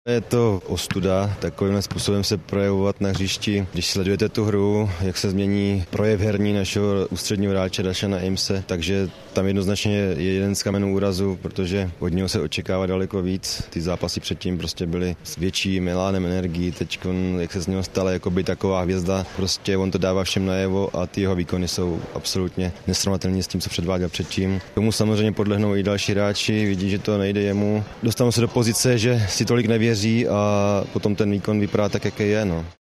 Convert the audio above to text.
Je to ostuda takovým způsobem se projevovat na hřišti. Když sledujete tu hru, jak se změní projev herní našeho ústředního hráče Dašana Amese, takže tam jednoznačně je jeden z kamenů úrazu, protože od něho se očekává daleko víc. Ty zápasy předtím prostě byly s větším elánem energií, teď jak se z něho stala jakoby taková hvězda, prostě on to dává všem najevo a ty jeho výkony jsou absolutně nesrovnatelné s tím, co předváděl předtím. Tomu samozřejmě podlehnou i další hráči, vidí, že to nejde jemu. Dostanou se do pozice, že si tolik nevěří a potom ten výkon vypadá tak, jaký je. No.